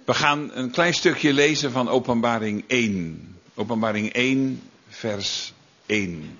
We gaan een klein stukje lezen van Openbaring 1. Openbaring 1, vers 1.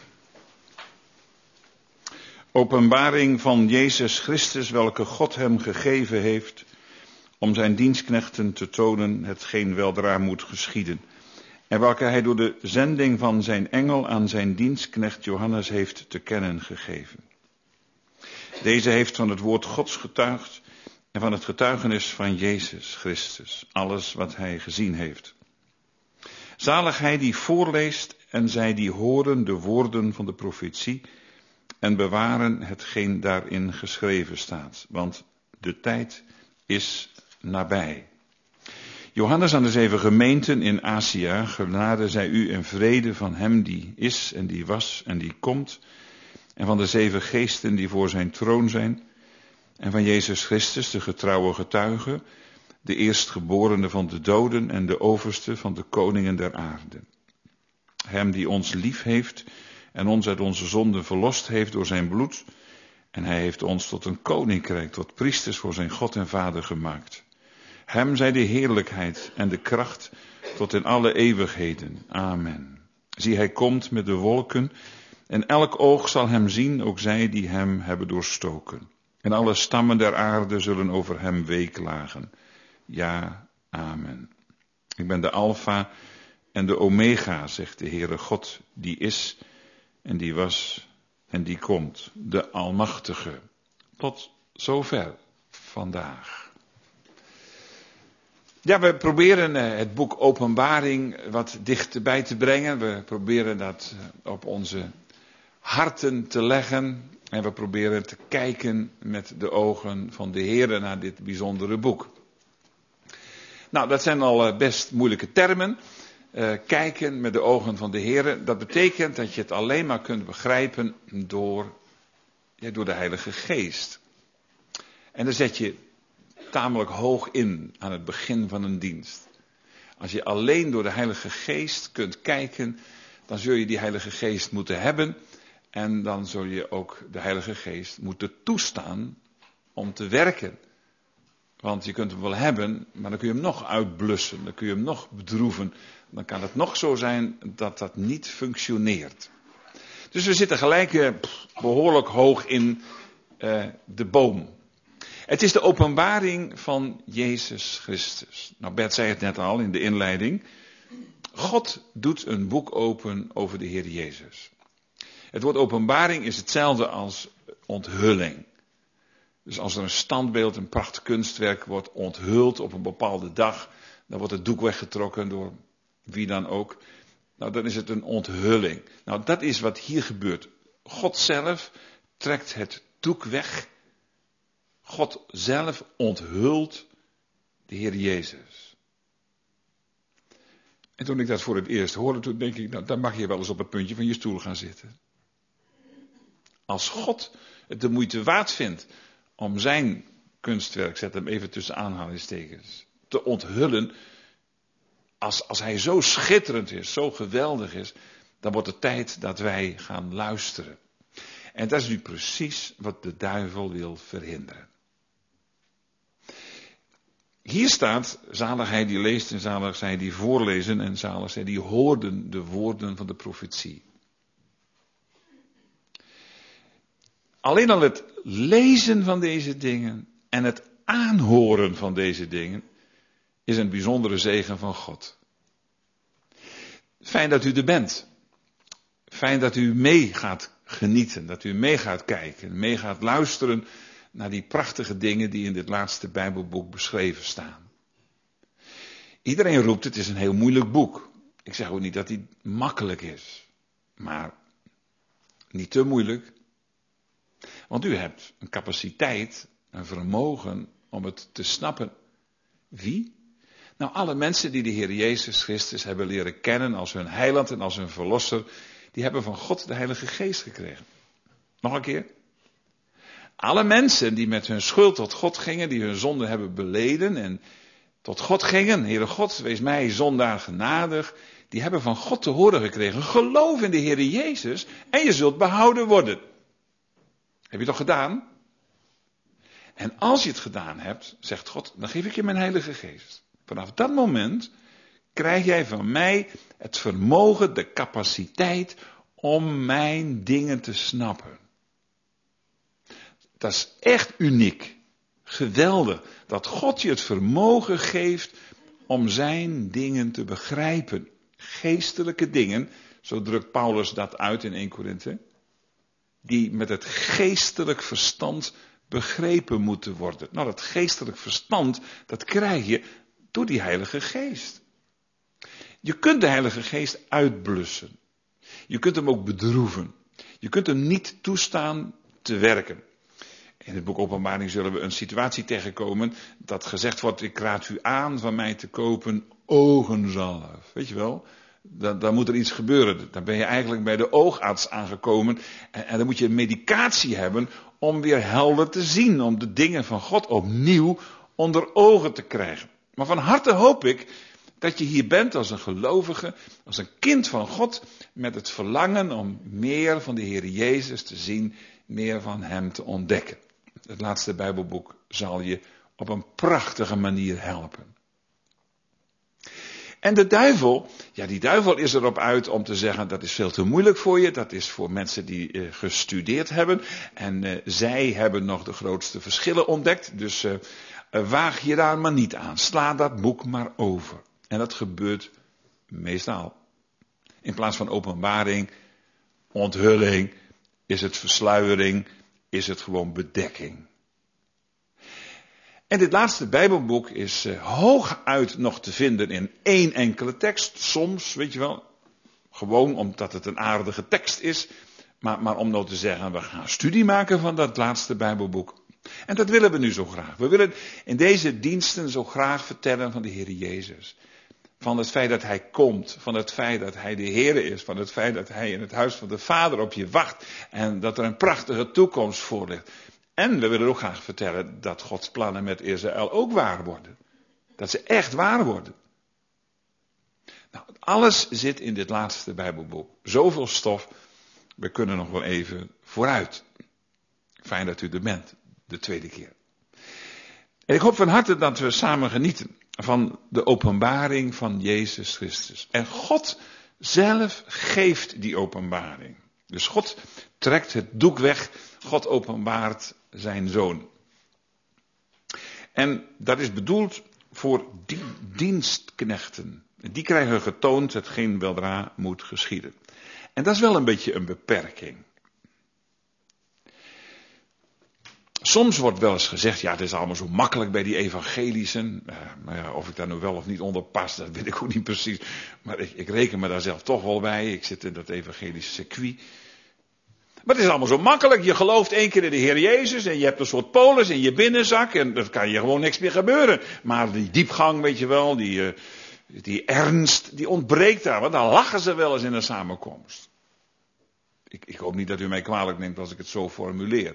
Openbaring van Jezus Christus, welke God hem gegeven heeft, om zijn dienstknechten te tonen hetgeen weldra moet geschieden. En welke hij door de zending van zijn engel aan zijn dienstknecht Johannes heeft te kennen gegeven. Deze heeft van het woord Gods getuigd en van het getuigenis van Jezus Christus, alles wat hij gezien heeft. Zalig hij die voorleest en zij die horen de woorden van de profetie en bewaren hetgeen daarin geschreven staat, want de tijd is nabij. Johannes aan de 7 gemeenten in Azië, genade zij u en vrede van hem die is en die was en die komt, en van de 7 geesten die voor zijn troon zijn, en van Jezus Christus, de getrouwe getuige, de eerstgeborene van de doden en de overste van de koningen der aarde. Hem die ons lief heeft en ons uit onze zonden verlost heeft door zijn bloed, en hij heeft ons tot een koninkrijk, tot priesters voor zijn God en Vader gemaakt. Hem zij de heerlijkheid en de kracht tot in alle eeuwigheden. Amen. Zie, hij komt met de wolken en elk oog zal hem zien, ook zij die hem hebben doorstoken. En alle stammen der aarde zullen over hem weeklagen. Ja, amen. Ik ben de Alpha en de Omega, zegt de Heere God, die is en die was en die komt, de Almachtige. Tot zover vandaag. Ja, we proberen het boek Openbaring wat dichterbij te brengen. We proberen dat op onze harten te leggen. En we proberen te kijken met de ogen van de Heer naar dit bijzondere boek. Nou, dat zijn al best moeilijke termen. Kijken met de ogen van de Heer. Dat betekent dat je het alleen maar kunt begrijpen door de Heilige Geest. En dan zet je tamelijk hoog in aan het begin van een dienst. Als je alleen door de Heilige Geest kunt kijken, dan zul je die Heilige Geest moeten hebben. En dan zul je ook de Heilige Geest moeten toestaan om te werken. Want je kunt hem wel hebben, maar dan kun je hem nog uitblussen. Dan kun je hem nog bedroeven. Dan kan het nog zo zijn dat dat niet functioneert. Dus we zitten gelijk behoorlijk hoog in de boom. Het is de openbaring van Jezus Christus. Nou, Bert zei het net al in de inleiding. God doet een boek open over de Heer Jezus. Het woord openbaring is hetzelfde als onthulling. Dus als er een standbeeld, een prachtig kunstwerk wordt onthuld op een bepaalde dag, dan wordt het doek weggetrokken door wie dan ook. Nou, dan is het een onthulling. Nou, dat is wat hier gebeurt. God zelf trekt het doek weg. God zelf onthult de Heer Jezus. En toen ik dat voor het eerst hoorde, toen denk ik, nou, dan mag je wel eens op het puntje van je stoel gaan zitten. Als God het de moeite waard vindt om zijn kunstwerk, zet hem even tussen aanhalingstekens, te onthullen. Als hij zo schitterend is, zo geweldig is, dan wordt het tijd dat wij gaan luisteren. En dat is nu precies wat de duivel wil verhinderen. Hier staat, zalig hij die leest en zalig zij die voorlezen en zalig zij die hoorden de woorden van de profetie. Alleen al het lezen van deze dingen en het aanhoren van deze dingen is een bijzondere zegen van God. Fijn dat u er bent. Fijn dat u mee gaat genieten, dat u mee gaat kijken, mee gaat luisteren naar die prachtige dingen die in dit laatste Bijbelboek beschreven staan. Iedereen roept, het is een heel moeilijk boek. Ik zeg ook niet dat die makkelijk is, maar niet te moeilijk. Want u hebt een capaciteit, een vermogen om het te snappen. Wie? Nou, alle mensen die de Heer Jezus Christus hebben leren kennen als hun heiland en als hun verlosser, die hebben van God de Heilige Geest gekregen. Nog een keer. Alle mensen die met hun schuld tot God gingen, die hun zonde hebben beleden en tot God gingen, Heere God, wees mij zondaar genadig, die hebben van God te horen gekregen, geloof in de Heer Jezus en je zult behouden worden. Heb je toch gedaan? En als je het gedaan hebt, zegt God, dan geef ik je mijn Heilige Geest. Vanaf dat moment krijg jij van mij het vermogen, de capaciteit om mijn dingen te snappen. Dat is echt uniek. Geweldig. Dat God je het vermogen geeft om zijn dingen te begrijpen. Geestelijke dingen, zo drukt Paulus dat uit in 1 Korinthe. Die met het geestelijk verstand begrepen moeten worden. Nou, dat geestelijk verstand, dat krijg je door die Heilige Geest. Je kunt de Heilige Geest uitblussen. Je kunt hem ook bedroeven. Je kunt hem niet toestaan te werken. In het boek Openbaring zullen we een situatie tegenkomen dat gezegd wordt, ik raad u aan van mij te kopen ogenzalf. Weet je wel? Dan moet er iets gebeuren. Dan ben je eigenlijk bij de oogarts aangekomen. En dan moet je een medicatie hebben om weer helder te zien. Om de dingen van God opnieuw onder ogen te krijgen. Maar van harte hoop ik dat je hier bent als een gelovige, als een kind van God. Met het verlangen om meer van de Heer Jezus te zien. Meer van Hem te ontdekken. Het laatste Bijbelboek zal je op een prachtige manier helpen. En de duivel, ja, die duivel is erop uit om te zeggen, dat is veel te moeilijk voor je. Dat is voor mensen die gestudeerd hebben. En zij hebben nog de grootste verschillen ontdekt. Dus waag je daar maar niet aan. Sla dat boek maar over. En dat gebeurt meestal. In plaats van openbaring, onthulling, is het versluiering, is het gewoon bedekking. En dit laatste Bijbelboek is hooguit nog te vinden in één enkele tekst. Soms, weet je wel, gewoon omdat het een aardige tekst is. Maar om nou te zeggen, we gaan studie maken van dat laatste Bijbelboek. En dat willen we nu zo graag. We willen in deze diensten zo graag vertellen van de Heer Jezus. Van het feit dat Hij komt. Van het feit dat Hij de Heer is. Van het feit dat Hij in het huis van de Vader op je wacht. En dat er een prachtige toekomst voor ligt. En we willen ook graag vertellen dat Gods plannen met Israël ook waar worden. Dat ze echt waar worden. Nou, alles zit in dit laatste Bijbelboek. Zoveel stof. We kunnen nog wel even vooruit. Fijn dat u er bent. De tweede keer. En ik hoop van harte dat we samen genieten van de openbaring van Jezus Christus. En God zelf geeft die openbaring. Dus God trekt het doek weg. God openbaart zijn zoon. En dat is bedoeld voor dienstknechten. Die krijgen getoond hetgeen weldra moet geschieden. En dat is wel een beetje een beperking. Soms wordt wel eens gezegd, ja, het is allemaal zo makkelijk bij die evangelischen. Maar ja, of ik daar nou wel of niet onder pas, dat weet ik ook niet precies. Maar ik reken me daar zelf toch wel bij. Ik zit in dat evangelische circuit. Maar het is allemaal zo makkelijk. Je gelooft 1 keer in de Heer Jezus en je hebt een soort polis in je binnenzak en er kan je gewoon niks meer gebeuren. Maar die diepgang, weet je wel, die ernst, die ontbreekt daar. Want dan lachen ze wel eens in een samenkomst. Ik hoop niet dat u mij kwalijk neemt als ik het zo formuleer.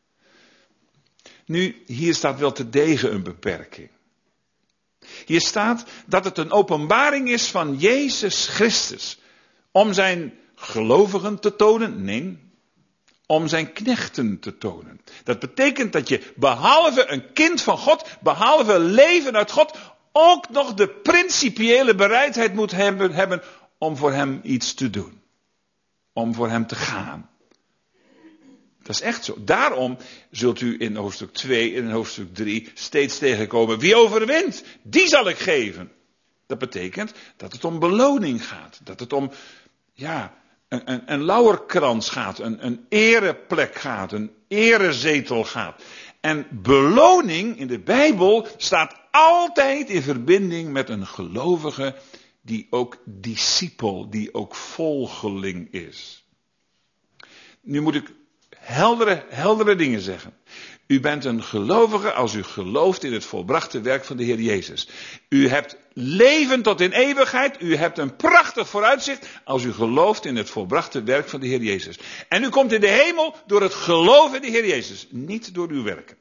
Nu, hier staat wel terdege een beperking. Hier staat dat het een openbaring is van Jezus Christus. Om zijn gelovigen te tonen? Nee. Om zijn knechten te tonen. Dat betekent dat je behalve een kind van God, behalve leven uit God, ook nog de principiële bereidheid moet hebben om voor hem iets te doen. Om voor hem te gaan. Dat is echt zo. Daarom zult u in hoofdstuk 2 en in hoofdstuk 3 steeds tegenkomen. Wie overwint, die zal ik geven. Dat betekent dat het om beloning gaat. Dat het om, ja, een lauwerkrans gaat. Een ereplek gaat. Een erezetel gaat. En beloning in de Bijbel staat altijd in verbinding met een gelovige die ook discipel, die ook volgeling is. Nu moet ik heldere dingen zeggen. U bent een gelovige als u gelooft in het volbrachte werk van de Heer Jezus. U hebt leven tot in eeuwigheid. U hebt een prachtig vooruitzicht als u gelooft in het volbrachte werk van de Heer Jezus. En u komt in de hemel door het geloof in de Heer Jezus. Niet door uw werken.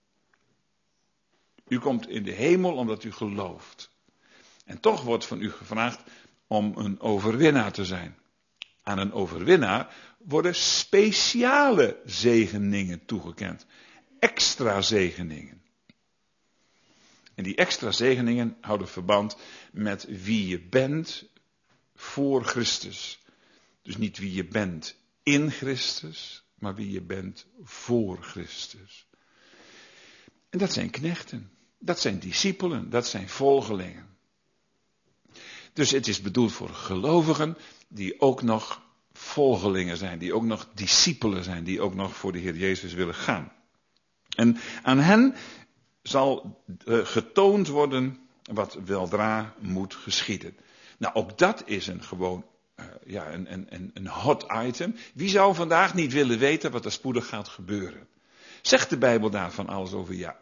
U komt in de hemel omdat u gelooft. En toch wordt van u gevraagd om een overwinnaar te zijn. Aan een overwinnaar worden speciale zegeningen toegekend. extra zegeningen. En die extra zegeningen houden verband met wie je bent voor Christus. Dus niet wie je bent in Christus, maar wie je bent voor Christus. En dat zijn knechten, dat zijn discipelen, dat zijn volgelingen. Dus het is bedoeld voor gelovigen die ook nog volgelingen zijn, die ook nog discipelen zijn, die ook nog voor de Heer Jezus willen gaan. En aan hen zal getoond worden wat weldra moet geschieden. Nou, ook dat is een hot item. Wie zou vandaag niet willen weten wat er spoedig gaat gebeuren? Zegt de Bijbel daar van alles over? Ja.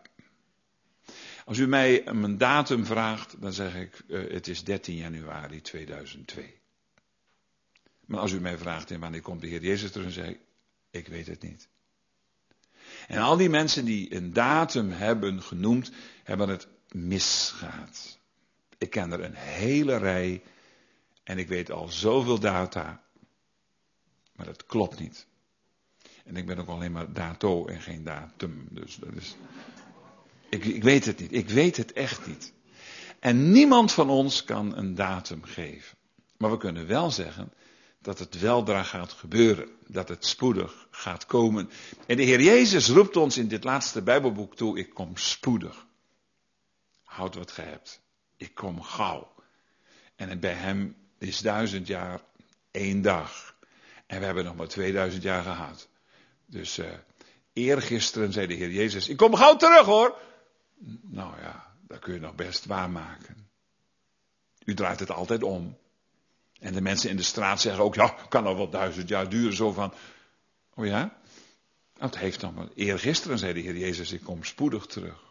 Als u mij een datum vraagt, dan zeg ik, het is 13 januari 2002. Maar als u mij vraagt, en wanneer komt de Heer Jezus terug, dan zeg ik weet het niet. En al die mensen die een datum hebben genoemd, hebben het misgehad. Ik ken er een hele rij en ik weet al zoveel data, maar dat klopt niet. En ik ben ook alleen maar dato en geen datum, dus dat is... Ik weet het niet, ik weet het echt niet. En niemand van ons kan een datum geven. Maar we kunnen wel zeggen dat het weldra gaat gebeuren. Dat het spoedig gaat komen. En de Heer Jezus roept ons in dit laatste Bijbelboek toe, ik kom spoedig. Houd wat ge hebt. Ik kom gauw. En bij hem is 1000 jaar 1 dag. En we hebben nog maar 2000 jaar gehad. Dus eergisteren zei de Heer Jezus, ik kom gauw terug hoor. Nou ja, dat kun je nog best waarmaken. U draait het altijd om. En de mensen in de straat zeggen ook, ja, kan nog wel 1000 jaar duren. Zo van, oh ja? Nou, het heeft nog maar. Eergisteren zei de Heer Jezus, ik kom spoedig terug.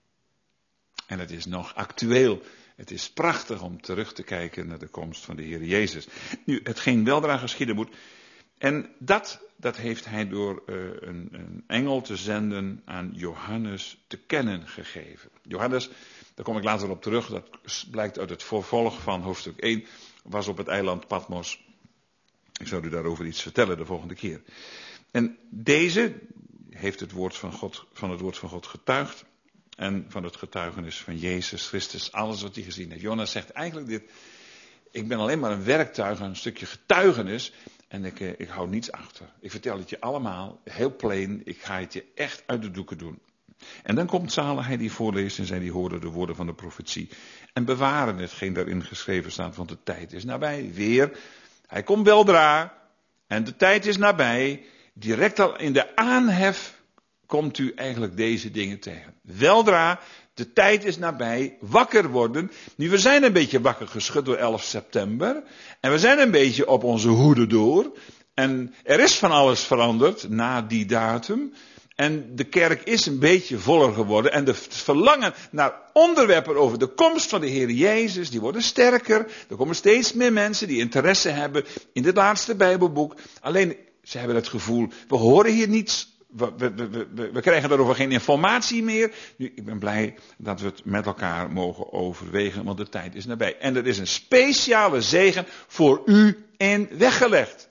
En het is nog actueel. Het is prachtig om terug te kijken naar de komst van de Heer Jezus. Nu, hetgeen weldra geschieden moet. En dat heeft hij door een engel te zenden aan Johannes te kennen gegeven. Johannes, daar kom ik later op terug, dat blijkt uit het vervolg van hoofdstuk 1, was op het eiland Patmos. Ik zou u daarover iets vertellen de volgende keer. En deze heeft het woord van God getuigd. En van het getuigenis van Jezus Christus, alles wat hij gezien heeft. Johannes zegt eigenlijk dit, ik ben alleen maar een werktuig, een stukje getuigenis. En ik hou niets achter. Ik vertel het je allemaal, heel plain. Ik ga het je echt uit de doeken doen. En dan komt zalig hij die voorleest en zij die horen de woorden van de profetie. En bewaren hetgeen daarin geschreven staat, want de tijd is nabij. Weer, hij komt weldra. En de tijd is nabij. Direct al in de aanhef komt u eigenlijk deze dingen tegen. Weldra, de tijd is nabij, wakker worden. Nu, we zijn een beetje wakker geschud door 11 september. En we zijn een beetje op onze hoede door. En er is van alles veranderd na die datum. En de kerk is een beetje voller geworden. En de verlangen naar onderwerpen over de komst van de Heer Jezus, die worden sterker. Er komen steeds meer mensen die interesse hebben in dit laatste Bijbelboek. Alleen, ze hebben het gevoel, we horen hier niets. We krijgen daarover geen informatie meer. Nu, ik ben blij dat we het met elkaar mogen overwegen, want de tijd is nabij. En er is een speciale zegen voor u in weggelegd.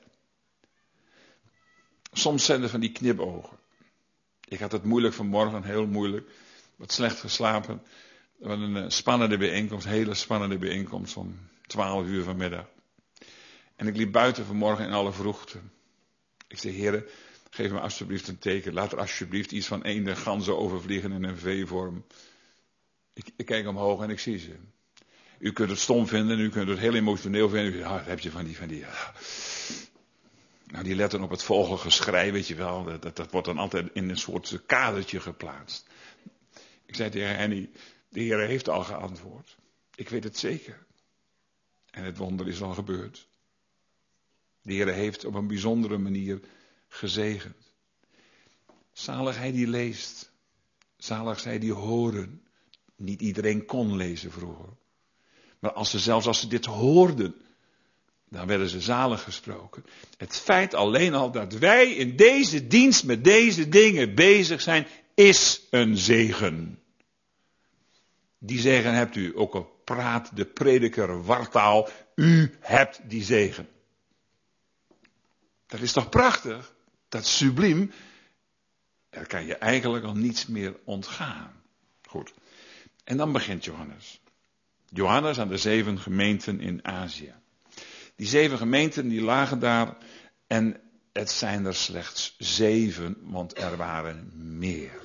Soms zijn er van die knipogen. Ik had het moeilijk vanmorgen, heel moeilijk. Wat slecht geslapen. Wat een spannende bijeenkomst, hele spannende bijeenkomst om 12 uur vanmiddag. En ik liep buiten vanmorgen in alle vroegte. Ik zei, Heere, geef me alsjeblieft een teken. Laat er alsjeblieft iets van eenden, ganzen overvliegen in een V-vorm. Ik kijk omhoog en ik zie ze. U kunt het stom vinden, u kunt het heel emotioneel vinden. U zegt, dat heb je van die. Nou, die letten op het vogelgeschrei, weet je wel. Dat wordt dan altijd in een soort kadertje geplaatst. Ik zei tegen Henny, de Heer heeft al geantwoord. Ik weet het zeker. En het wonder is al gebeurd. De Heer heeft op een bijzondere manier gezegend. Zalig hij die leest. Zalig zij die horen. Niet iedereen kon lezen vroeger. Maar zelfs als ze dit hoorden, dan werden ze zalig gesproken. Het feit alleen al dat wij in deze dienst met deze dingen bezig zijn, is een zegen. Die zegen hebt u, ook al praat de prediker wartaal, u hebt die zegen. Dat is toch prachtig? Dat is subliem. Er kan je eigenlijk al niets meer ontgaan. Goed. En dan begint Johannes. Johannes aan de 7 gemeenten in Azië. Die 7 gemeenten die lagen daar en het zijn er slechts 7, want er waren meer.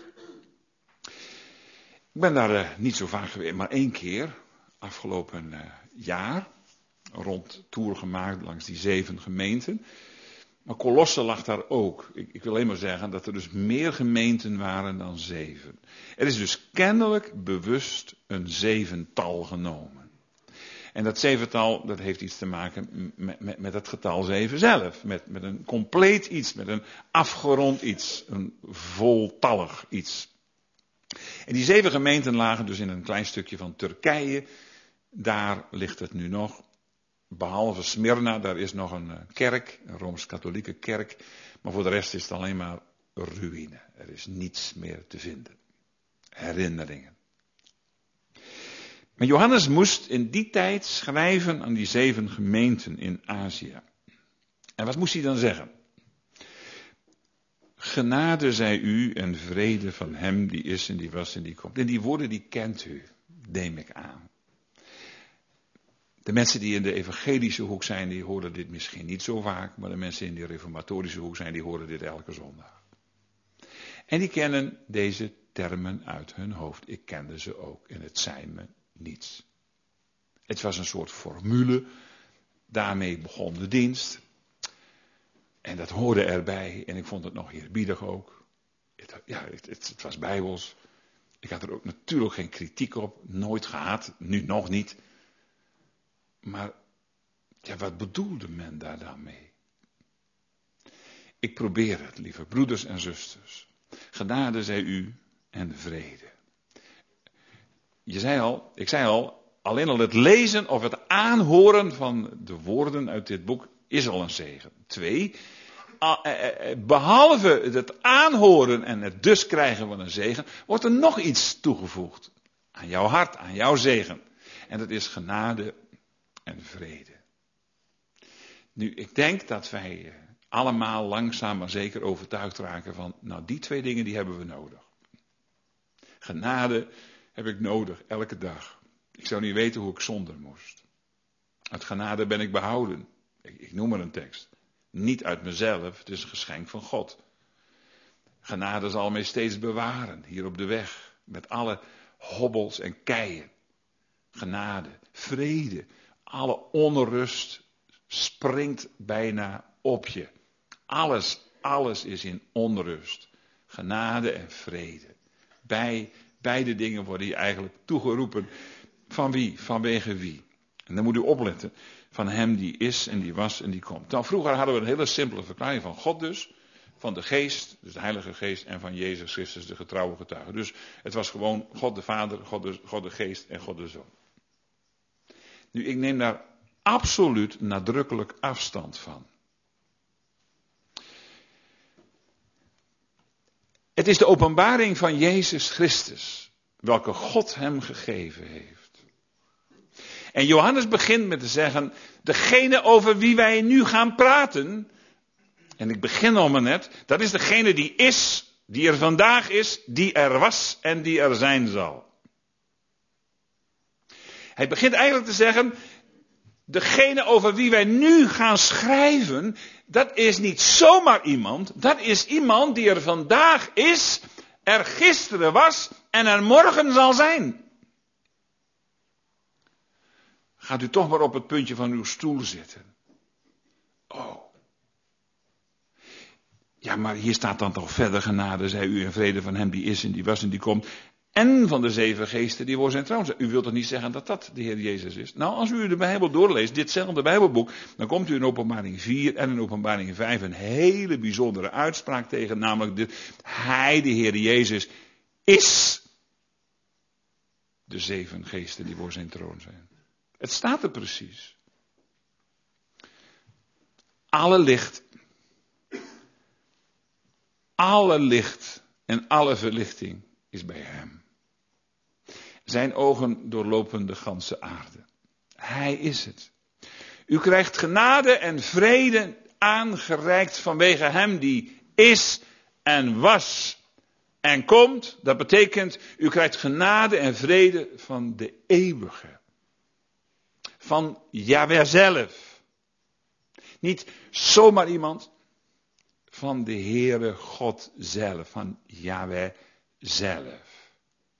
Ik ben daar niet zo vaak geweest, maar 1 keer, afgelopen jaar, rond tour gemaakt langs die 7 gemeenten. Maar Colosse lag daar ook. Ik wil alleen maar zeggen dat er dus meer gemeenten waren dan 7. Er is dus kennelijk bewust een 7-tal genomen. En dat 7-tal, dat heeft iets te maken met het getal 7 zelf. Met een compleet iets, met een afgerond iets, een voltallig iets. En die 7 gemeenten lagen dus in een klein stukje van Turkije. Daar ligt het nu nog. Behalve Smyrna, daar is nog een kerk, een Rooms-Katholieke kerk. Maar voor de rest is het alleen maar ruïne. Er is niets meer te vinden. Herinneringen. Maar Johannes moest in die tijd schrijven aan die 7 gemeenten in Azië. En wat moest hij dan zeggen? Genade zij u en vrede van hem die is en die was en die komt. En die woorden die kent u, neem ik aan. De mensen die in de evangelische hoek zijn, die horen dit misschien niet zo vaak. Maar de mensen in de reformatorische hoek zijn, die horen dit elke zondag. En die kennen deze termen uit hun hoofd. Ik kende ze ook en het zei me niets. Het was een soort formule. Daarmee begon de dienst. En dat hoorde erbij. En ik vond het nog eerbiedig ook. Het was bijbels. Ik had er ook natuurlijk geen kritiek op. Nooit gehad. Nu nog niet. Maar ja, wat bedoelde men daar dan mee? Ik probeer het, lieve broeders en zusters. Genade zij u en vrede. Ik zei al, alleen al het lezen of het aanhoren van de woorden uit dit boek is al een zegen. 2, behalve het aanhoren en het dus krijgen van een zegen, wordt er nog iets toegevoegd. Aan jouw hart, aan jouw zegen. En dat is genade en vrede. Nu, ik denk dat wij allemaal langzaam maar zeker overtuigd raken van, nou die 2 dingen die hebben we nodig. Genade heb ik nodig, elke dag. Ik zou niet weten hoe ik zonder moest. Uit genade ben ik behouden. Ik noem maar een tekst. Niet uit mezelf, het is een geschenk van God. Genade zal mij steeds bewaren, hier op de weg. Met alle hobbels en keien. Genade, vrede. Alle onrust springt bijna op je. Alles is in onrust. Genade en vrede. Beide dingen worden hier eigenlijk toegeroepen. Van wie? Vanwege wie? En dan moet u opletten. Van hem die is en die was en die komt. Nou, vroeger hadden we een hele simpele verklaring van God dus. Van de Geest, dus de Heilige Geest. En van Jezus Christus, de getrouwe getuige. Dus het was gewoon God de Vader, God de Geest en God de Zoon. Nu, ik neem daar absoluut nadrukkelijk afstand van. Het is de openbaring van Jezus Christus, welke God hem gegeven heeft. En Johannes begint met te zeggen, degene over wie wij nu gaan praten, en ik begin al maar net, dat is degene die is, die er vandaag is, die er was en die er zijn zal. Hij begint eigenlijk te zeggen, degene over wie wij nu gaan schrijven, dat is niet zomaar iemand. Dat is iemand die er vandaag is, er gisteren was en er morgen zal zijn. Gaat u toch maar op het puntje van uw stoel zitten. Oh. Ja, maar hier staat dan toch verder genade, zij u in vrede van hem die is en die was en die komt. En van de 7 geesten die voor zijn troon zijn. U wilt toch niet zeggen dat dat de Heer Jezus is? Nou, als u de Bijbel doorleest, ditzelfde Bijbelboek, dan komt u in Openbaring 4 en in Openbaring 5 een hele bijzondere uitspraak tegen. Namelijk, Hij, de Heer Jezus, is de 7 geesten die voor zijn troon zijn. Het staat er precies. Alle licht en alle verlichting is bij hem. Zijn ogen doorlopen de ganse aarde. Hij is het. U krijgt genade en vrede aangereikt vanwege hem die is en was en komt, dat betekent, u krijgt genade en vrede van de eeuwige. Van Yahweh zelf. Niet zomaar iemand, van de Heere God zelf, van Yahweh zelf.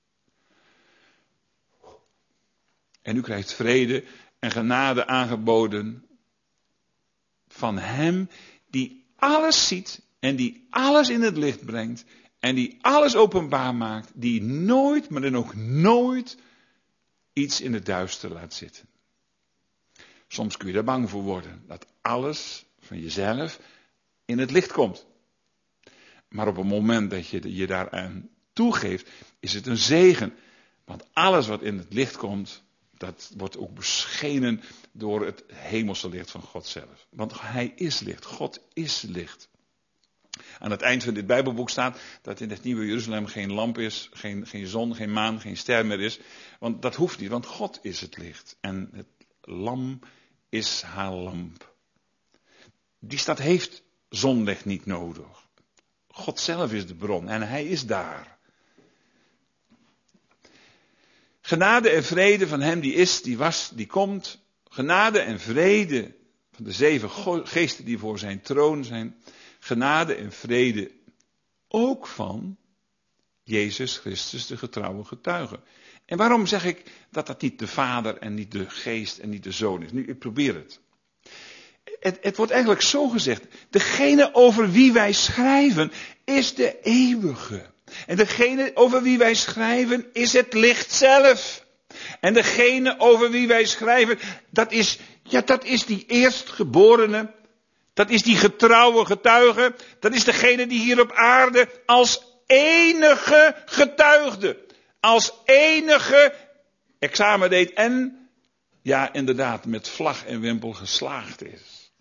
En u krijgt vrede en genade aangeboden van Hem die alles ziet en die alles in het licht brengt en die alles openbaar maakt, die nooit, maar dan ook nooit iets in het duister laat zitten. Soms kun je er bang voor worden, dat alles van jezelf in het licht komt. Maar op het moment dat je je daaraan toegeeft, is het een zegen. Want alles wat in het licht komt, dat wordt ook beschenen door het hemelse licht van God zelf. Want Hij is licht, God is licht. Aan het eind van dit Bijbelboek staat dat in het nieuwe Jeruzalem geen lamp is, geen zon, geen maan, geen ster meer is. Want dat hoeft niet, want God is het licht. En het lam is haar lamp. Die stad heeft zonlicht niet nodig. God zelf is de bron en Hij is daar. Genade en vrede van Hem die is, die was, die komt. Genade en vrede van de 7 geesten die voor zijn troon zijn. Genade en vrede ook van Jezus Christus, de getrouwe getuige. En waarom zeg ik dat dat niet de Vader en niet de Geest en niet de Zoon is? Nu, ik probeer het. Het wordt eigenlijk zo gezegd. Degene over wie wij schrijven is de eeuwige. En degene over wie wij schrijven is het licht zelf. En degene over wie wij schrijven, dat is die eerstgeborene. Dat is die getrouwe getuige. Dat is degene die hier op aarde als enige getuigde. Als enige examen deed en, ja inderdaad, met vlag en wimpel geslaagd is.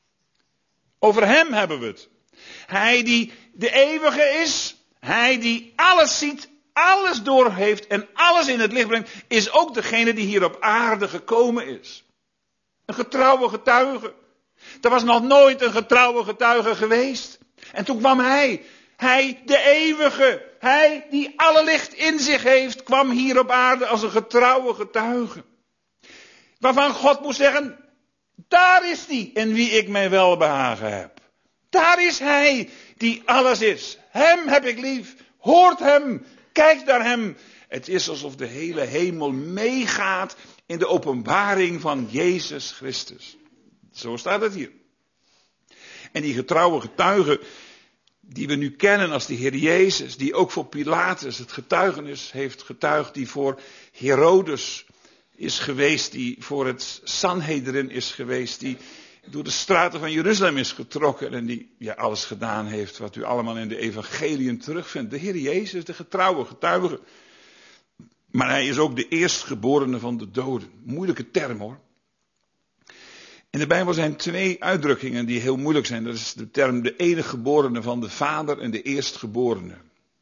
Over Hem hebben we het. Hij die de eeuwige is. Hij die alles ziet, alles doorheeft en alles in het licht brengt, is ook degene die hier op aarde gekomen is. Een getrouwe getuige. Er was nog nooit een getrouwe getuige geweest. En toen kwam Hij de eeuwige, Hij die alle licht in zich heeft, kwam hier op aarde als een getrouwe getuige. Waarvan God moest zeggen, daar is die in wie ik mijn welbehagen heb. Daar is Hij die alles is. Hem heb ik lief. Hoort Hem. Kijkt naar Hem. Het is alsof de hele hemel meegaat in de openbaring van Jezus Christus. Zo staat het hier. En die getrouwe getuige die we nu kennen als de Heer Jezus, die ook voor Pilatus het getuigenis heeft getuigd, die voor Herodes is geweest, die voor het Sanhedrin is geweest, die door de straten van Jeruzalem is getrokken en die alles gedaan heeft wat u allemaal in de evangeliën terugvindt. De Heer Jezus, de getrouwe getuige. Maar Hij is ook de eerstgeborene van de doden. Moeilijke term hoor. In de Bijbel zijn 2 uitdrukkingen die heel moeilijk zijn. Dat is de term de enige geborene van de Vader en de eerstgeborene.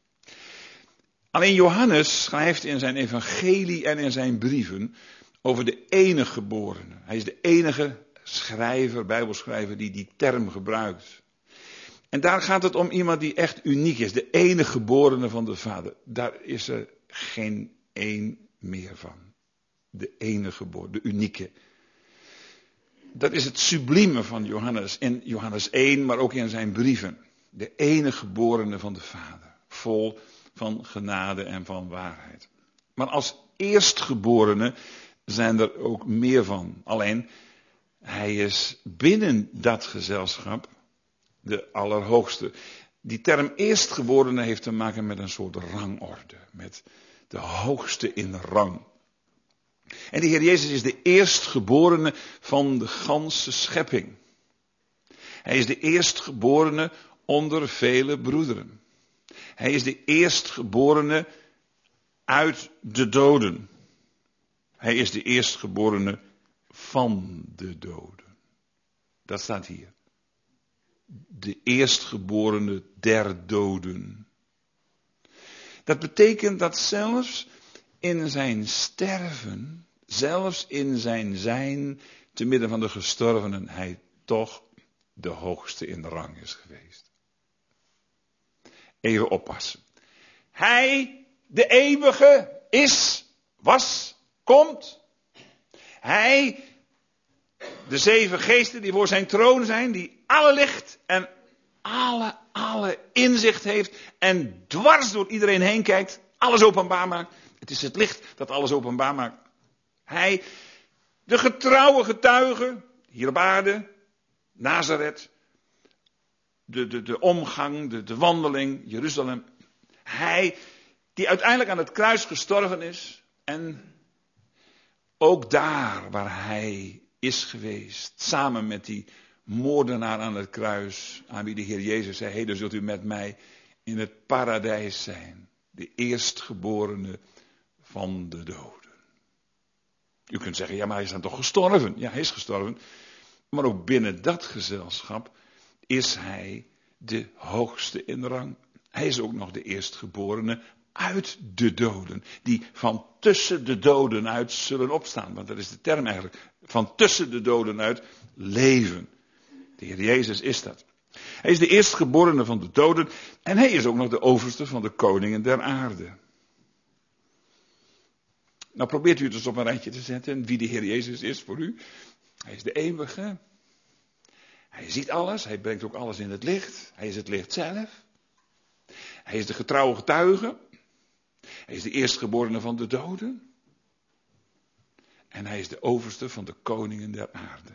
Alleen Johannes schrijft in zijn evangelie en in zijn brieven over de enige geborene. Hij is de enige schrijver, bijbelschrijver die term gebruikt. En daar gaat het om iemand die echt uniek is. De enige geborene van de Vader. Daar is er geen één meer van. De enige geborene, de unieke. Dat is het sublieme van Johannes. In Johannes 1, maar ook in zijn brieven. De enige geborene van de Vader. Vol van genade en van waarheid. Maar als eerstgeborene zijn er ook meer van. Alleen, Hij is binnen dat gezelschap de allerhoogste. Die term eerstgeborene heeft te maken met een soort rangorde. Met de hoogste in rang. En de Heer Jezus is de eerstgeborene van de ganse schepping. Hij is de eerstgeborene onder vele broederen. Hij is de eerstgeborene uit de doden. Hij is de eerstgeborene van de doden. Dat staat hier. De eerstgeborene der doden. Dat betekent dat zelfs in zijn sterven, zelfs in zijn zijn, te midden van de gestorvenen, hij toch de hoogste in de rang is geweest. Even oppassen. Hij, de eeuwige, is, was, komt. Hij, de 7 geesten die voor zijn troon zijn, die alle licht en alle inzicht heeft en dwars door iedereen heen kijkt, alles openbaar maakt. Het is het licht dat alles openbaar maakt. Hij, de getrouwe getuige, hier op aarde, Nazareth, de omgang, de wandeling, Jeruzalem. Hij, die uiteindelijk aan het kruis gestorven is en ook daar waar hij is geweest, samen met die moordenaar aan het kruis, aan wie de Heer Jezus zei, heden zult u met mij in het paradijs zijn, de eerstgeborene van de doden. U kunt zeggen, ja, maar hij is dan toch gestorven? Ja, hij is gestorven. Maar ook binnen dat gezelschap is hij de hoogste in rang. Hij is ook nog de eerstgeborene uit de doden. Die van tussen de doden uit zullen opstaan. Want dat is de term eigenlijk. Van tussen de doden uit leven. De Heer Jezus is dat. Hij is de eerstgeborene van de doden. En hij is ook nog de overste van de koningen der aarde. Nou probeert u het dus op een rijtje te zetten. Wie de Heer Jezus is voor u. Hij is de eeuwige. Hij ziet alles. Hij brengt ook alles in het licht. Hij is het licht zelf. Hij is de getrouwe getuige. Hij is de eerstgeborene van de doden. En hij is de overste van de koningen der aarde.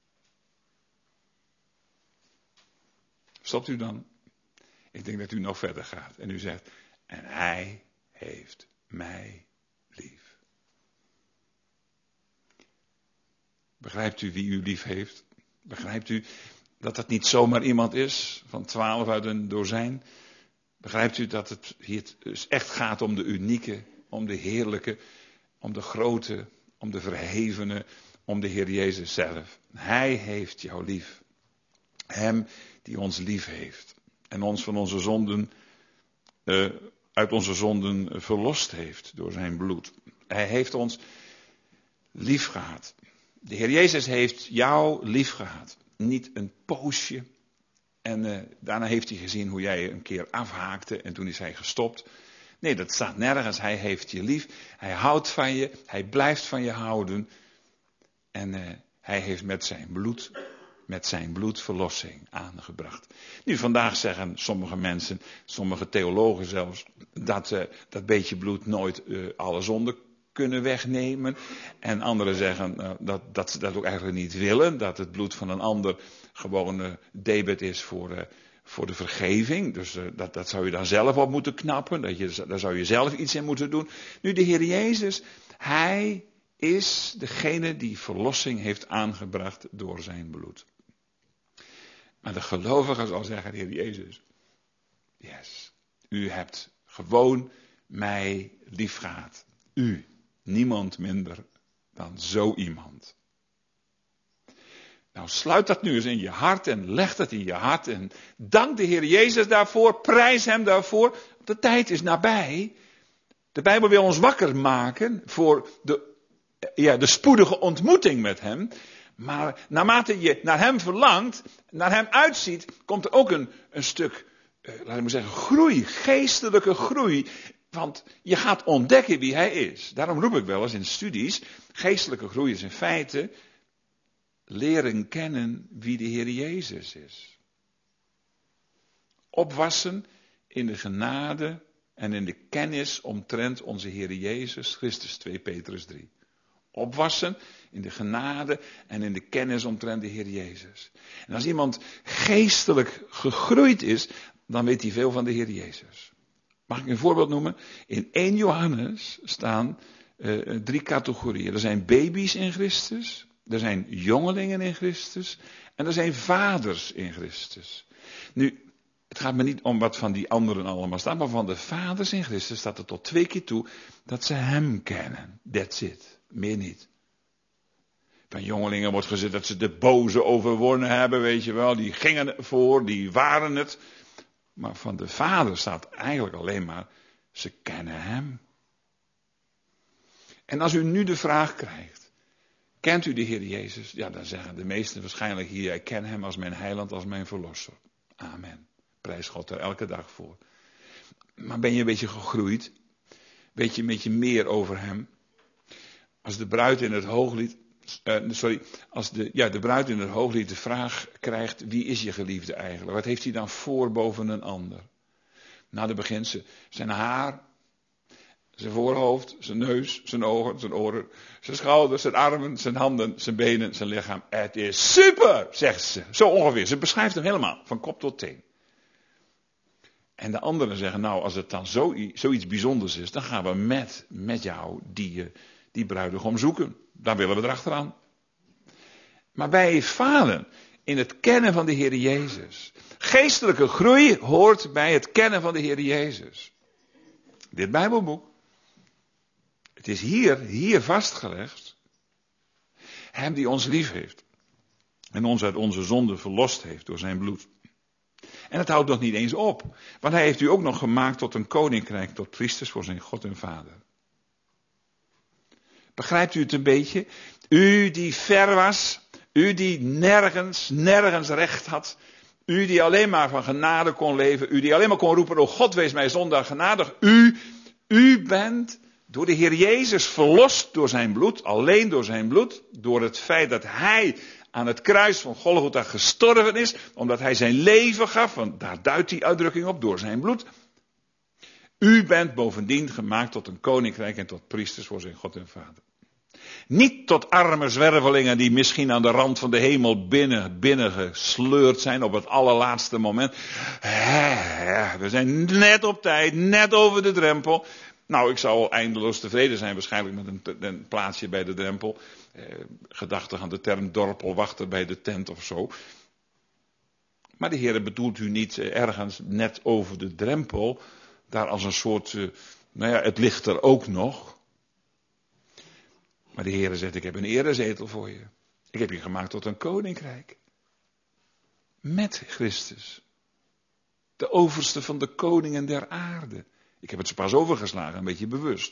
Stopt u dan? Ik denk dat u nog verder gaat. En u zegt, en hij heeft mij lief. Begrijpt u wie u lief heeft? Begrijpt u dat het niet zomaar iemand is van 12 uit een dozijn? Begrijpt u dat het hier dus echt gaat om de unieke, om de heerlijke, om de grote, om de verhevene, om de Heer Jezus zelf. Hij heeft jou lief. Hem die ons lief heeft. En ons van onze zonden, uit onze zonden verlost heeft door zijn bloed. Hij heeft ons lief gehad. De Heer Jezus heeft jou lief gehad. Niet een poosje. En daarna heeft hij gezien hoe jij een keer afhaakte en toen is hij gestopt. Nee, dat staat nergens. Hij heeft je lief. Hij houdt van je. Hij blijft van je houden. En hij heeft met zijn bloed verlossing aangebracht. Nu, vandaag zeggen sommige mensen, sommige theologen zelfs, dat beetje bloed nooit alle zonden kunnen wegnemen. En anderen zeggen dat ze dat ook eigenlijk niet willen. Dat het bloed van een ander gewoon debet is voor de vergeving. Dus dat zou je dan zelf op moeten knappen. Daar zou je zelf iets in moeten doen. Nu, de Heer Jezus, hij is degene die verlossing heeft aangebracht door zijn bloed. Maar de gelovige zal zeggen, Heer Jezus, yes, u hebt gewoon mij lief gehad. U, niemand minder dan zo iemand. Nou, sluit dat nu eens in je hart en leg dat in je hart en dank de Heer Jezus daarvoor, prijs hem daarvoor. De tijd is nabij. De Bijbel wil ons wakker maken voor de spoedige ontmoeting met hem. Maar naarmate je naar hem verlangt, naar hem uitziet, komt er ook een stuk, laat ik maar zeggen, groei, geestelijke groei. Want je gaat ontdekken wie hij is. Daarom roep ik wel eens in studies, geestelijke groei is in feite leren kennen wie de Heer Jezus is. Opwassen in de genade en in de kennis omtrent onze Heer Jezus Christus, 2 Petrus 3. Opwassen in de genade en in de kennis omtrent de Heer Jezus. En als iemand geestelijk gegroeid is, dan weet hij veel van de Heer Jezus. Mag ik een voorbeeld noemen? In 1 Johannes staan 3 categorieën. Er zijn baby's in Christus, er zijn jongelingen in Christus en er zijn vaders in Christus. Nu, het gaat me niet om wat van die anderen allemaal staat, maar van de vaders in Christus staat er tot 2 keer toe dat ze hem kennen. That's it. Meer niet. Van jongelingen wordt gezegd dat ze de boze overwonnen hebben, weet je wel. Die gingen voor, die waren het. Maar van de Vader staat eigenlijk alleen maar, ze kennen hem. En als u nu de vraag krijgt, kent u de Heer Jezus? Ja, dan zeggen de meesten waarschijnlijk hier, ik ken hem als mijn heiland, als mijn verlosser. Amen. Prijs God er elke dag voor. Maar ben je een beetje gegroeid? Weet je een beetje meer over hem? Als de bruid in het hooglied, de bruid in het hooglied de vraag krijgt, wie is je geliefde eigenlijk? Wat heeft hij dan voor boven een ander? Nou, dan begint ze. Zijn haar, zijn voorhoofd, zijn neus, zijn ogen, zijn oren, zijn schouders, zijn armen, zijn handen, zijn benen, zijn lichaam. Het is super, zegt ze. Zo ongeveer. Ze beschrijft hem helemaal, van kop tot teen. En de anderen zeggen, nou, als het dan zoiets bijzonders is, dan gaan we met jou die bruidegom zoeken. Dan willen we erachteraan. Maar wij falen in het kennen van de Heer Jezus. Geestelijke groei hoort bij het kennen van de Heer Jezus. Dit Bijbelboek. Het is hier vastgelegd. Hem die ons lief heeft. En ons uit onze zonde verlost heeft door zijn bloed. En het houdt nog niet eens op. Want hij heeft u ook nog gemaakt tot een koninkrijk, tot priesters voor zijn God en Vader. Begrijpt u het een beetje? U die ver was, u die nergens recht had, u die alleen maar van genade kon leven, u die alleen maar kon roepen, o God wees mij zondaar genadig, u bent door de Heer Jezus verlost door zijn bloed, alleen door zijn bloed, door het feit dat hij aan het kruis van Golgotha gestorven is, omdat hij zijn leven gaf, want daar duidt die uitdrukking op, door zijn bloed. U bent bovendien gemaakt tot een koninkrijk en tot priesters voor zijn God en Vader. Niet tot arme zwervelingen die misschien aan de rand van de hemel binnen gesleurd zijn op het allerlaatste moment. We zijn net op tijd, net over de drempel. Nou, ik zou al eindeloos tevreden zijn waarschijnlijk met een plaatsje bij de drempel. Gedachtig aan de term dorpelwachter bij de tent of zo. Maar de Heer bedoelt u niet ergens net over de drempel, daar als een soort, het ligt er ook nog. Maar de Heer zegt, ik heb een erezetel voor je. Ik heb je gemaakt tot een koninkrijk. Met Christus. De overste van de koningen der aarde. Ik heb het zo pas overgeslagen, een beetje bewust.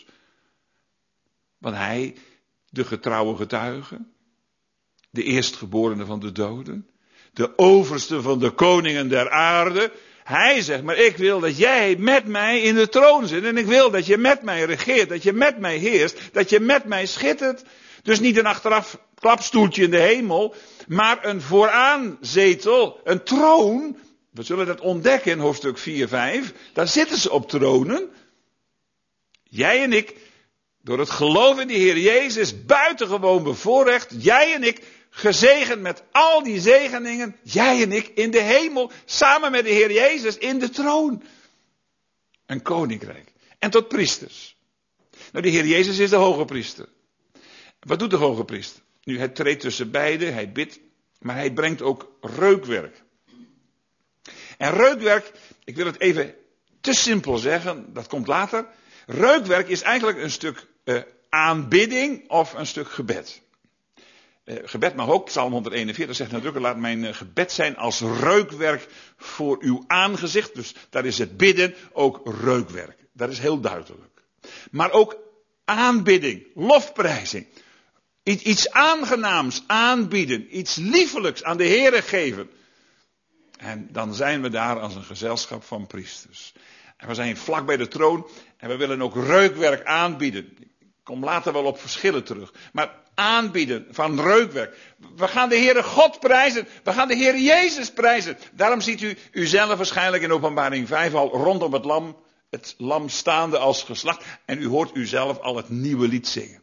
Want hij, de getrouwe getuige, de eerstgeborene van de doden, de overste van de koningen der aarde, hij zegt, maar ik wil dat jij met mij in de troon zit en ik wil dat je met mij regeert, dat je met mij heerst, dat je met mij schittert. Dus niet een achteraf klapstoeltje in de hemel, maar een vooraanzetel, een troon. We zullen dat ontdekken in hoofdstuk 4, 5. Daar zitten ze op tronen. Jij en ik, door het geloof in de Heer Jezus, buitengewoon bevoorrecht. Jij en ik, gezegend met al die zegeningen. Jij en ik in de hemel, samen met de Heer Jezus in de troon. Een koninkrijk. En tot priesters. Nou, de Heer Jezus is de hoge priester. Wat doet de hoge priester? Nu, hij treedt tussen beiden, hij bidt, maar hij brengt ook reukwerk. En reukwerk, ik wil het even te simpel zeggen, dat komt later. Reukwerk is eigenlijk een stuk aanbidding of een stuk gebed. Gebed mag ook, Psalm 141 zegt nadrukkelijk, laat mijn gebed zijn als reukwerk voor uw aangezicht. Dus daar is het bidden ook reukwerk. Dat is heel duidelijk. Maar ook aanbidding, lofprijzing. Iets aangenaams aanbieden, iets liefelijks aan de Heere geven. En dan zijn we daar als een gezelschap van priesters. En we zijn vlak bij de troon en we willen ook reukwerk aanbieden. Ik kom later wel op verschillen terug. Maar aanbieden van reukwerk. We gaan de Heere God prijzen. We gaan de Heere Jezus prijzen. Daarom ziet u uzelf waarschijnlijk in Openbaring 5 al rondom het lam staande als geslacht. En u hoort uzelf al het nieuwe lied zingen.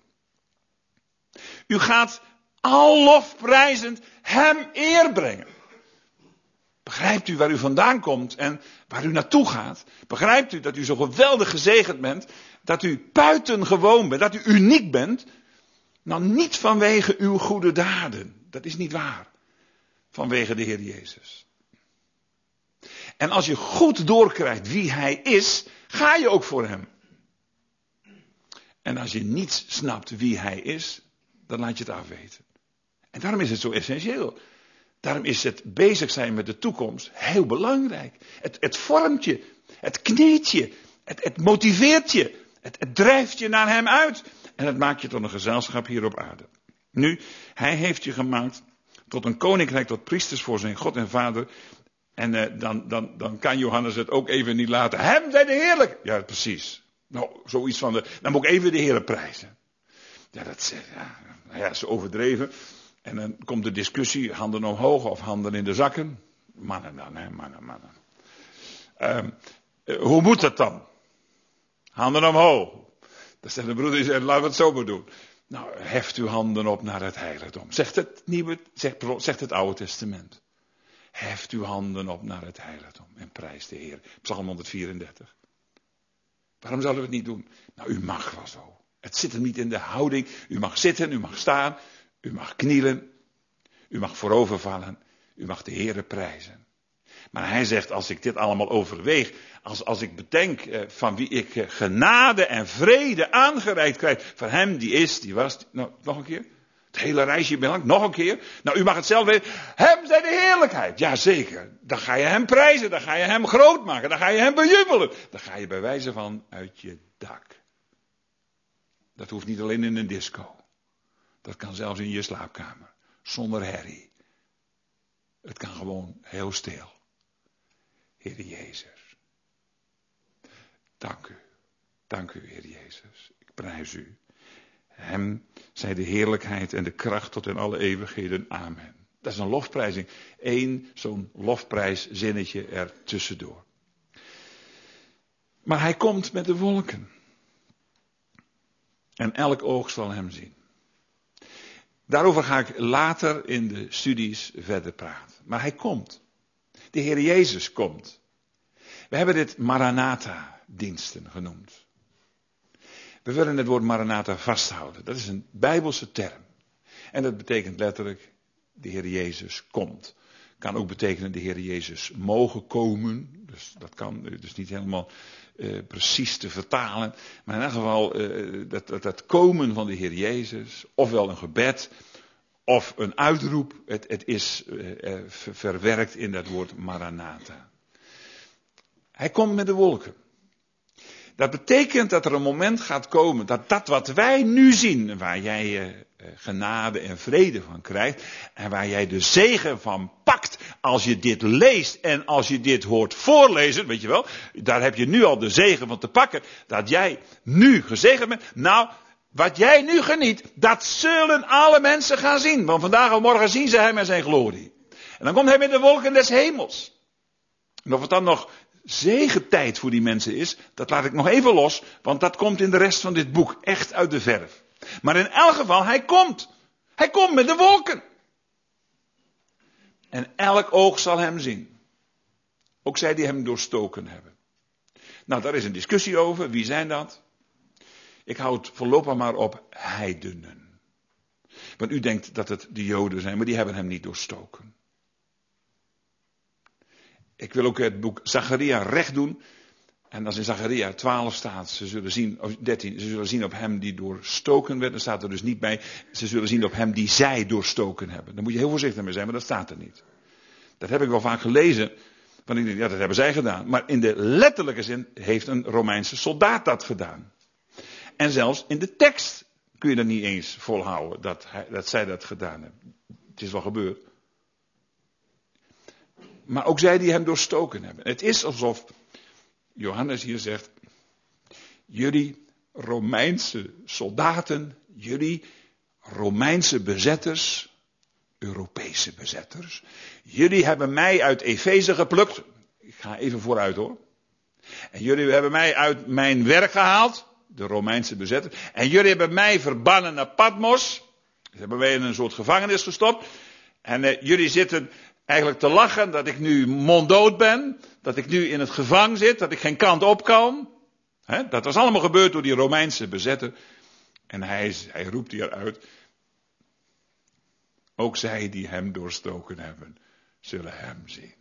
U gaat al lofprijzend hem eer brengen. Begrijpt u waar u vandaan komt en waar u naartoe gaat? Begrijpt u dat u zo geweldig gezegend bent? Dat u buitengewoon bent, dat u uniek bent? Nou, niet vanwege uw goede daden. Dat is niet waar. Vanwege de Heer Jezus. En als je goed doorkrijgt wie Hij is, ga je ook voor Hem. En als je niet snapt wie Hij is, dan laat je het afweten. En daarom is het zo essentieel. Daarom is het bezig zijn met de toekomst heel belangrijk. Het vormt je, het kneedt je, het motiveert je, het drijft je naar Hem uit. En het maakt je tot een gezelschap hier op aarde. Nu, Hij heeft je gemaakt tot een koninkrijk, tot priesters voor zijn God en Vader. En dan kan Johannes het ook even niet laten. Hem zij de heerlijk. Ja, precies. Nou, zoiets van dan moet ik even de Heere prijzen. Ja, dat is overdreven. En dan komt de discussie, handen omhoog of handen in de zakken. Mannen dan, hè, mannen. Hoe moet dat dan? Handen omhoog. Dan zegt de broeder, laten we het zo maar doen. Nou, heft uw handen op naar het heiligdom. Zegt het Oude Testament. Heft uw handen op naar het heiligdom en prijs de Heer. Psalm 134. Waarom zouden we het niet doen? Nou, u mag wel zo. Het zit hem niet in de houding. U mag zitten, u mag staan, u mag knielen, u mag voorovervallen, u mag de Heere prijzen. Maar hij zegt, als ik dit allemaal overweeg, als ik bedenk van wie ik genade en vrede aangereikt krijg, van hem die is, die was, nou, nog een keer. Het hele reisje ben lang, nog een keer. Nou, u mag het zelf weten. Hem zij de heerlijkheid. Jazeker. Dan ga je hem prijzen, dan ga je hem groot maken, dan ga je hem bejubelen. Dan ga je bij wijze van uit je dak. Dat hoeft niet alleen in een disco. Dat kan zelfs in je slaapkamer. Zonder herrie. Het kan gewoon heel stil. Heer Jezus. Dank u. Dank u, Heer Jezus. Ik prijs u. Hem zij de heerlijkheid en de kracht tot in alle eeuwigheden. Amen. Dat is een lofprijzing. Eén zo'n lofprijszinnetje er tussendoor. Maar hij komt met de wolken. En elk oog zal hem zien. Daarover ga ik later in de studies verder praten. Maar hij komt. De Heer Jezus komt. We hebben dit Maranatha-diensten genoemd. We willen het woord Maranatha vasthouden. Dat is een Bijbelse term. En dat betekent letterlijk, de Heer Jezus komt. Kan ook betekenen, de Heer Jezus mogen komen. Dus dat kan dus niet helemaal precies te vertalen. Maar in elk geval, dat komen van de Heer Jezus, ofwel een gebed, of een uitroep. Het is verwerkt in dat woord Maranatha. Hij komt met de wolken. Dat betekent dat er een moment gaat komen dat wat wij nu zien, waar jij genade en vrede van krijgt en waar jij de zegen van pakt als je dit leest en als je dit hoort voorlezen, weet je wel, daar heb je nu al de zegen van te pakken, dat jij nu gezegend bent. Nou, wat jij nu geniet, dat zullen alle mensen gaan zien, want vandaag of morgen zien ze hem en zijn glorie. En dan komt hij met de wolken des hemels. En of het dan nog zegentijd voor die mensen is, dat laat ik nog even los, want dat komt in de rest van dit boek echt uit de verf. Maar in elk geval, hij komt. Hij komt met de wolken. En elk oog zal hem zien. Ook zij die hem doorstoken hebben. Nou, daar is een discussie over. Wie zijn dat? Ik hou het voorlopig maar op heidenen. Want u denkt dat het de Joden zijn, maar die hebben hem niet doorstoken. Ik wil ook het boek Zacharia recht doen. En als in Zacharia 12 staat, ze zullen zien, of 13, ze zullen zien op hem die doorstoken werd. Dan staat er dus niet bij, ze zullen zien op hem die zij doorstoken hebben. Daar moet je heel voorzichtig mee zijn, maar dat staat er niet. Dat heb ik wel vaak gelezen. Want ik denk, ja, dat hebben zij gedaan. Maar in de letterlijke zin heeft een Romeinse soldaat dat gedaan. En zelfs in de tekst kun je dat niet eens volhouden, dat zij dat gedaan hebben. Het is wel gebeurd. Maar ook zij die hem doorstoken hebben. Het is alsof Johannes hier zegt, jullie Romeinse soldaten, jullie Romeinse bezetters, Europese bezetters, jullie hebben mij uit Efeze geplukt. Ik ga even vooruit hoor. En jullie hebben mij uit mijn werk gehaald, de Romeinse bezetters. En jullie hebben mij verbannen naar Patmos. Ze hebben mij in een soort gevangenis gestopt. En jullie zitten eigenlijk te lachen dat ik nu monddood ben. Dat ik nu in het gevangen zit. Dat ik geen kant op kan. Dat was allemaal gebeurd door die Romeinse bezetter. En hij roept hieruit. Ook zij die hem doorstoken hebben, zullen hem zien.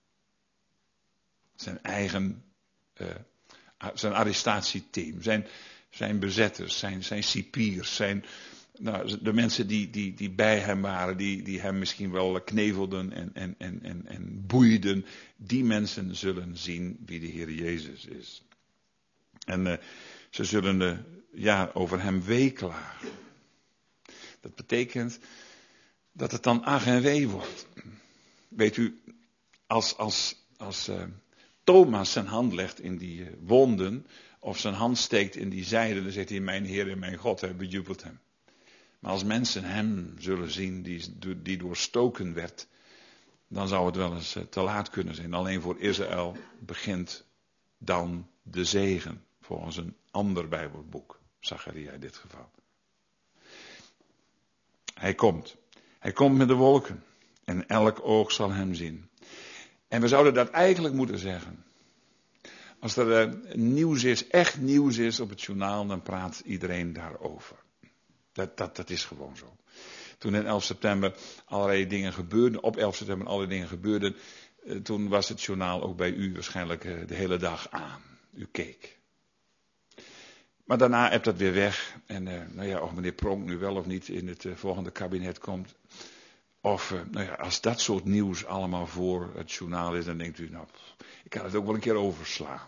Zijn eigen, zijn arrestatieteam. Zijn bezetters, zijn cipiers, de mensen die bij hem waren, die hem misschien wel knevelden en boeiden, die mensen zullen zien wie de Heer Jezus is. En ze zullen over hem weeklagen. Dat betekent dat het dan ach en wee wordt. Weet u, Als Thomas zijn hand legt in die wonden, of zijn hand steekt in die zijde, dan zegt hij, mijn Heer en mijn God, hij bejubelt hem. Maar als mensen hem zullen zien, die doorstoken werd, dan zou het wel eens te laat kunnen zijn. Alleen voor Israël begint dan de zegen, volgens een ander Bijbelboek, Zacharia in dit geval. Hij komt. Hij komt met de wolken. En elk oog zal hem zien. En we zouden dat eigenlijk moeten zeggen. Als er nieuws is, echt nieuws is op het journaal, dan praat iedereen daarover. Dat is gewoon zo. Toen in 11 september allerlei dingen gebeurden, op 11 september allerlei dingen gebeurden, toen was het journaal ook bij u waarschijnlijk de hele dag aan. U keek. Maar daarna hebt dat weer weg. En of meneer Pronk nu wel of niet in het volgende kabinet komt. Of als dat soort nieuws allemaal voor het journaal is, dan denkt u, ik kan het ook wel een keer overslaan.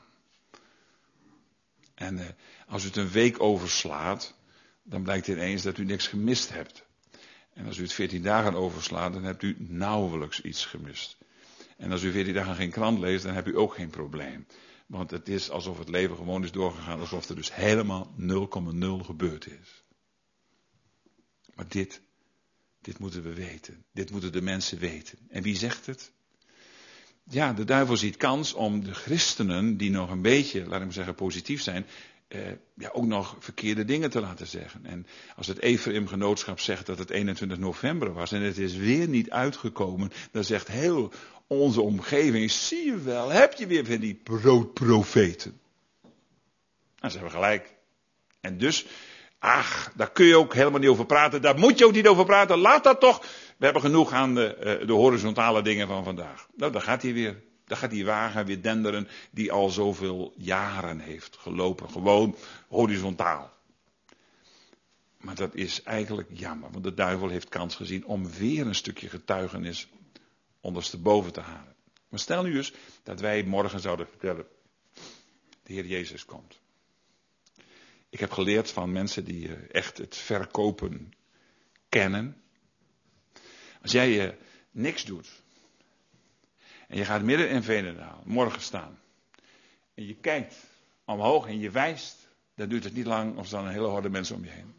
En als u het een week overslaat, dan blijkt ineens dat u niks gemist hebt. En als u het 14 dagen overslaat, dan hebt u nauwelijks iets gemist. En als u 14 dagen geen krant leest, dan hebt u ook geen probleem. Want het is alsof het leven gewoon is doorgegaan, alsof er dus helemaal 0,0 gebeurd is. Maar dit moeten we weten. Dit moeten de mensen weten. En wie zegt het? Ja, de duivel ziet kans om de christenen, die nog een beetje, laat ik maar zeggen, positief zijn, ook nog verkeerde dingen te laten zeggen. En als het Ephraim-genootschap zegt dat het 21 november was en het is weer niet uitgekomen, dan zegt heel onze omgeving, zie je wel, heb je weer van die broodprofeten. Nou, ze hebben gelijk. En dus, daar kun je ook helemaal niet over praten, daar moet je ook niet over praten, laat dat toch. We hebben genoeg aan de horizontale dingen van vandaag. Nou, daar gaat hij weer. Daar gaat die wagen weer denderen die al zoveel jaren heeft gelopen. Gewoon horizontaal. Maar dat is eigenlijk jammer, want de duivel heeft kans gezien om weer een stukje getuigenis ondersteboven te halen. Maar stel nu eens dat wij morgen zouden vertellen, de Heer Jezus komt. Ik heb geleerd van mensen die echt het verkopen kennen. Als jij niks doet. En je gaat midden in Veenendaal, morgen staan. En je kijkt omhoog en je wijst. Dan duurt het niet lang of er staan een hele horde mensen om je heen.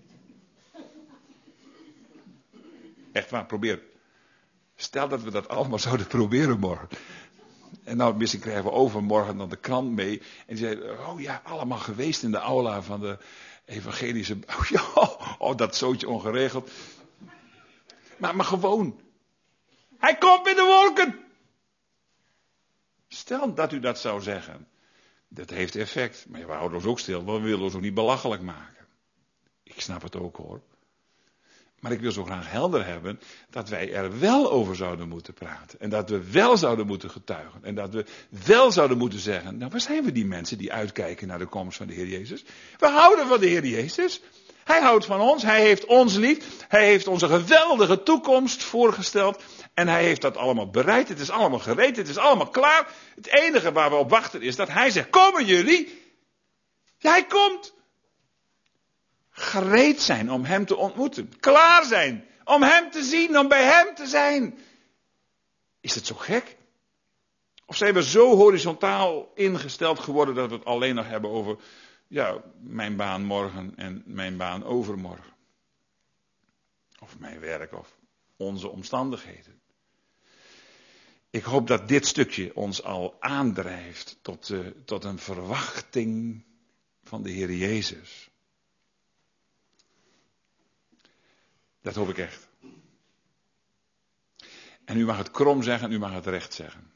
Echt waar, probeer. Stel dat we dat allemaal zouden proberen morgen. En nou, misschien krijgen we overmorgen dan de krant mee. En die zeiden, allemaal geweest in de aula van de evangelische. Dat zootje ongeregeld. Maar gewoon. Hij komt in de wolken. Stel dat u dat zou zeggen. Dat heeft effect. Maar we houden ons ook stil. Want we willen ons ook niet belachelijk maken. Ik snap het ook hoor. Maar ik wil zo graag helder hebben dat wij er wel over zouden moeten praten. En dat we wel zouden moeten getuigen. En dat we wel zouden moeten zeggen. Nou, waar zijn we die mensen die uitkijken naar de komst van de Heer Jezus? We houden van de Heer Jezus. Hij houdt van ons. Hij heeft ons lief. Hij heeft onze geweldige toekomst voorgesteld. En hij heeft dat allemaal bereid. Het is allemaal gereed. Het is allemaal klaar. Het enige waar we op wachten is dat hij zegt, komen jullie? Ja, hij komt. Gereed zijn om hem te ontmoeten. Klaar zijn om hem te zien, om bij hem te zijn. Is het zo gek? Of zijn we zo horizontaal ingesteld geworden dat we het alleen nog hebben over, mijn baan morgen en mijn baan overmorgen. Of mijn werk of onze omstandigheden. Ik hoop dat dit stukje ons al aandrijft tot een verwachting van de Heer Jezus. Dat hoop ik echt. En u mag het krom zeggen en u mag het recht zeggen.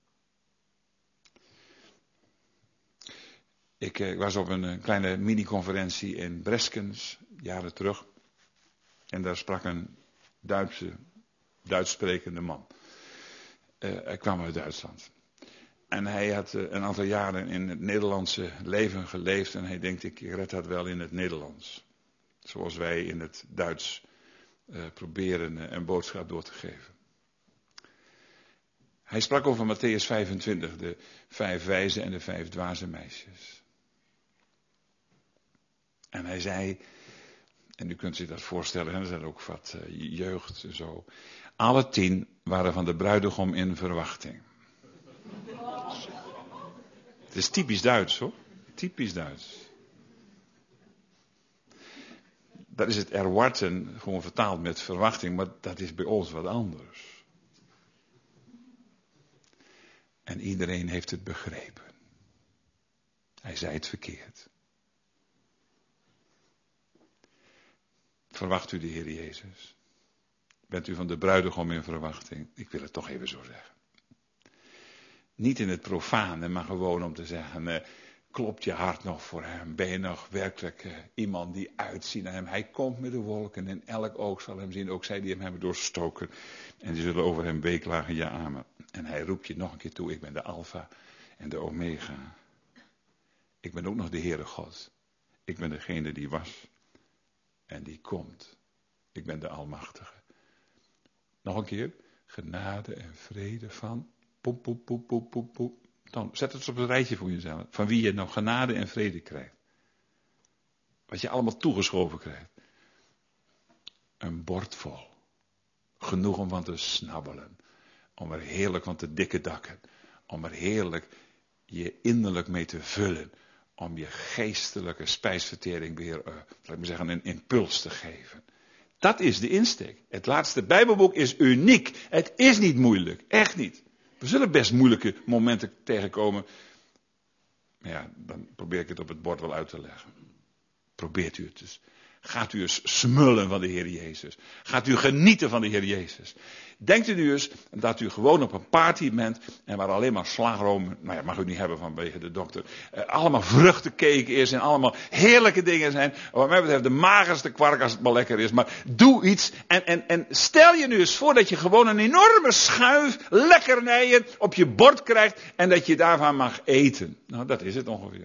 Ik was op een kleine mini-conferentie in Breskens, jaren terug. En daar sprak een Duits sprekende man. Hij kwam uit Duitsland. En hij had een aantal jaren in het Nederlandse leven geleefd. En hij denkt, ik red dat wel in het Nederlands. Zoals wij in het Duits proberen een boodschap door te geven. Hij sprak over Mattheüs 25, de 5 wijze en de 5 dwaze meisjes. En hij zei, En u kunt zich dat voorstellen, er zijn ook wat jeugd en zo. Alle 10 waren van de bruidegom in verwachting. Het is typisch Duits hoor. Typisch Duits. Dat is het erwarten, gewoon vertaald met verwachting, maar dat is bij ons wat anders. En iedereen heeft het begrepen. Hij zei het verkeerd. Verwacht u de Heer Jezus? Bent u van de bruidegom in verwachting? Ik wil het toch even zo zeggen. Niet in het profane, maar gewoon om te zeggen, klopt je hart nog voor hem? Ben je nog werkelijk iemand die uitziet naar hem? Hij komt met de wolken en elk oog zal hem zien, ook zij die hem hebben doorstoken. En die zullen over hem weeklagen, ja amen. En hij roept je nog een keer toe, ik ben de Alpha en de Omega. Ik ben ook nog de Heere God. Ik ben degene die was en die komt. Ik ben de Almachtige. Nog een keer, genade en vrede van, poep, poep, poep, poep, poep, poep. Dan zet het eens op een rijtje voor jezelf. Van wie je nog genade en vrede krijgt. Wat je allemaal toegeschoven krijgt. Een bord vol. Genoeg om van te snabbelen. Om er heerlijk van te dikke dakken. Om er heerlijk je innerlijk mee te vullen. Om je geestelijke spijsvertering weer, laat ik maar zeggen, een impuls te geven. Dat is de insteek. Het laatste Bijbelboek is uniek. Het is niet moeilijk. Echt niet. We zullen best moeilijke momenten tegenkomen. Maar ja, dan probeer ik het op het bord wel uit te leggen. Probeert u het dus. Gaat u eens smullen van de Heer Jezus. Gaat u genieten van de Heer Jezus. Denkt u nu eens dat u gewoon op een party bent. En waar alleen maar slagroom, nou ja, mag u niet hebben vanwege de dokter. Allemaal vruchtencake is en allemaal heerlijke dingen zijn. Wat mij betreft de magerste kwark als het maar lekker is. Maar doe iets en stel je nu eens voor dat je gewoon een enorme schuif lekkernijen op je bord krijgt. En dat je daarvan mag eten. Nou, dat is het ongeveer.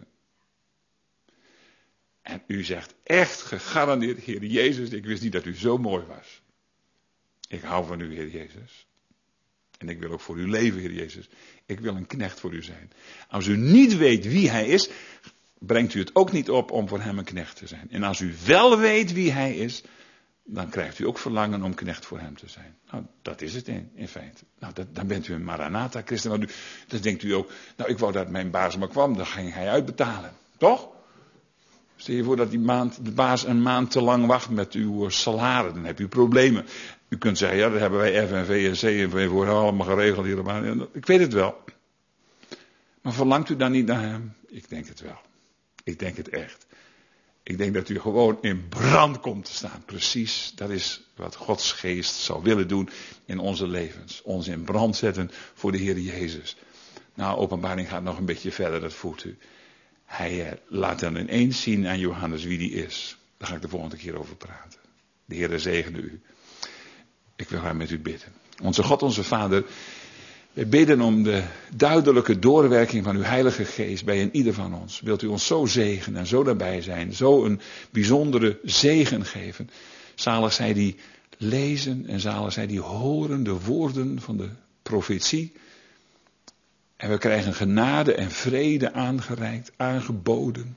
En u zegt echt gegarandeerd, Heer Jezus, ik wist niet dat u zo mooi was. Ik hou van u, Heer Jezus. En ik wil ook voor u leven, Heer Jezus. Ik wil een knecht voor u zijn. Als u niet weet wie hij is, brengt u het ook niet op om voor hem een knecht te zijn. En als u wel weet wie hij is, dan krijgt u ook verlangen om knecht voor hem te zijn. Nou, dat is het in feite. Nou, dan bent u een Maranatha christen. Nou, dan denkt u ook, nou, ik wou dat mijn baas maar kwam, dan ging hij uitbetalen. Toch? Stel je voor dat de baas een maand te lang wacht met uw salaris, dan heb u problemen. U kunt zeggen, ja, dat hebben wij FNV en CNV voor allemaal geregeld hier op aan. Ik weet het wel. Maar verlangt u dan niet naar hem? Ik denk het wel. Ik denk het echt. Ik denk dat u gewoon in brand komt te staan. Precies, dat is wat Gods geest zou willen doen in onze levens. Ons in brand zetten voor de Heer Jezus. Nou, Openbaring gaat nog een beetje verder, dat voelt u. Hij laat dan ineens zien aan Johannes wie die is. Daar ga ik de volgende keer over praten. De Heer zegene u. Ik wil haar met u bidden. Onze God, onze Vader, wij bidden om de duidelijke doorwerking van uw Heilige Geest bij een ieder van ons. Wilt u ons zo zegenen en zo daarbij zijn, zo een bijzondere zegen geven. Zalig zij die lezen en zalig zij die horen de woorden van de profetie. En we krijgen genade en vrede aangereikt, aangeboden.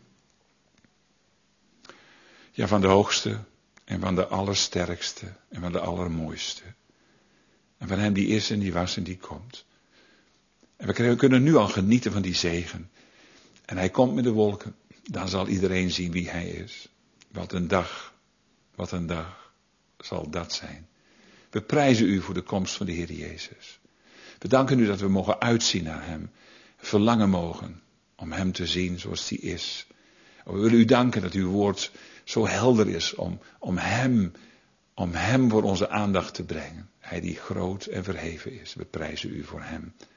Ja, van de hoogste en van de allersterkste en van de allermooiste. En van hem die is en die was en die komt. En we kunnen nu al genieten van die zegen. En hij komt met de wolken. Dan zal iedereen zien wie hij is. Wat een dag zal dat zijn. We prijzen u voor de komst van de Heer Jezus. We danken u dat we mogen uitzien naar hem. Verlangen mogen om hem te zien zoals hij is. We willen u danken dat uw woord zo helder is om hem voor onze aandacht te brengen. Hij die groot en verheven is. We prijzen u voor hem.